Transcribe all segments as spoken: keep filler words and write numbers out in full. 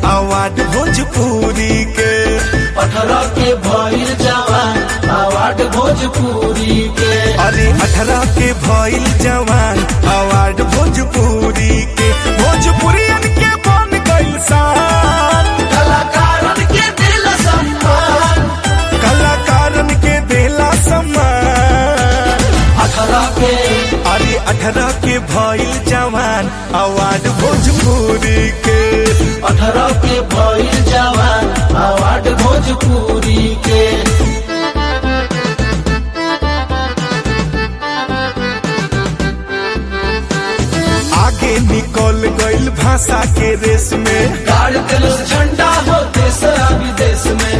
Award Bhojpuri के। अठारह के भइल जवान अवार्ड भोजपुरी के। अरे अठारह के भइल जवान अवार्ड भोजपुरी के। भोजपुरियन के बन गइल शान, कलाकारन के दिल सम्मान, कलाकारन के देला सम्मान। अठारह के अरे अठारह के भइल जवान अवार्ड भोजपुरी के। अठारह के भइल जवान अवार्ड भोजपुरी के। आगे निकल गइल भाषा के रेस में, गाड़ दिल झंडा हो देश आ विदेश में।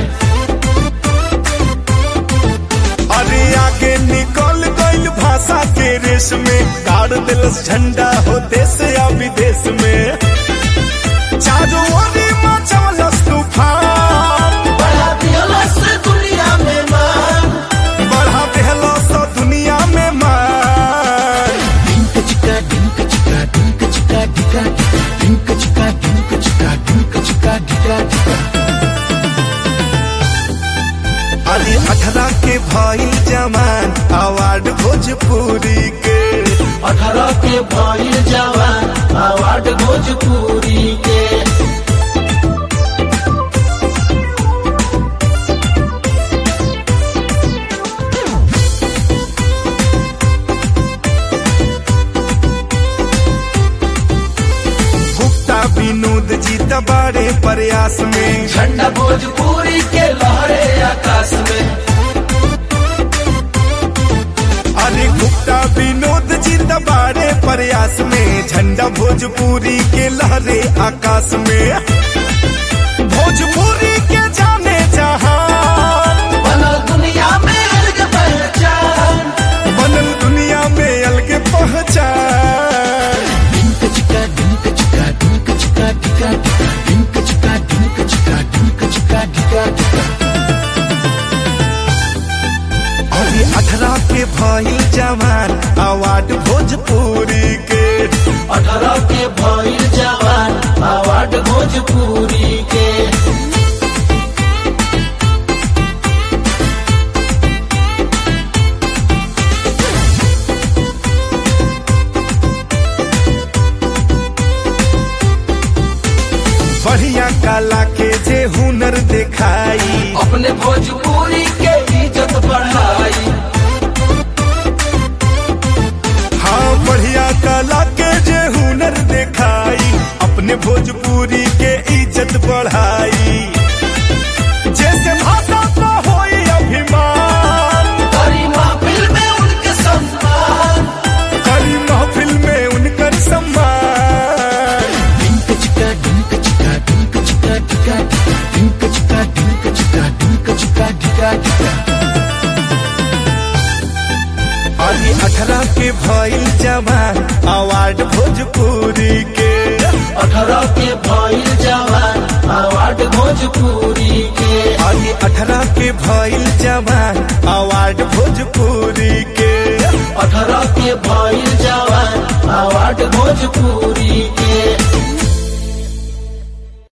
अरे आगे निकल गइल भाषा के रेस में, गाड़ दिल झंडा हो देश या विदेश में। चारों ओर मचलस तूफान, बढ़ा दिहलस दुनिया में मान, बढ़ा दिहलस दुनिया में मान। डिंक चिका डिंक चिका डिंक चिका डिका डिंक चिका डिंक चिका डिंक चिका डिका डिका। अरे अठारह के भइल जवान अवार्ड भोजपुरी के। अठारह के भइल जवान अवार्ड भोजपुरी के। गुप्ता विनोद जी बड़े प्रयास में, झंडा भोजपुरी के लहरे आकाश में। अरे गुप्ता विनोद जी बड़े प्रयास में, झंडा भोजपुरी के लहरे आकाश में। भोजपुरी के जाने जहान, बनल दुनिया में अलग पहचान, बनल दुनिया में अलग पहचान। डिंक चिका डिंक चिका डिंक चिका डिका डिंक चिका डिंक चिका डिंक चिका डिका डिका। अरे अठारह के भइल जवान अवार्ड भोजपुरी के। अठारह के भइल जवान अवार्ड भोजपुरी के। बढ़िया कला के जे हुनर दिखाई, अपने भोजपुरी के इज्जत बढ़ाई। हाँ बढ़िया कला के जे हुनर दिखाई, अपने भोजपुरी के इज्जत बढ़ाई। जैसे भाषा को होई अभिमान, करी महफिल में उनके सम्मान, करी महफिल में उनकर सम्मान। डिंक चिका डिंक चिका डिंक चिका डिका डिंक चिका डिंक चिका डिंक चिका डिका डिका। अरे अठारह के भइल जवान अवार्ड भोजपुरी के। अठारह के भइल जवान अवार्ड भोजपुरी के। अरे अठारह के भइल जवान अवार्ड भोजपुरी के। अठारह के भइल जवान अवार्ड भोजपुरी